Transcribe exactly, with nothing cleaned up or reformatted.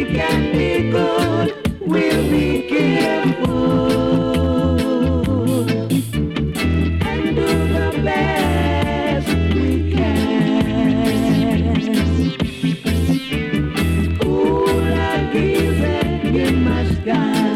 we can be good, we'll be careful and do the best we can. Ooh, la gives and you must guide.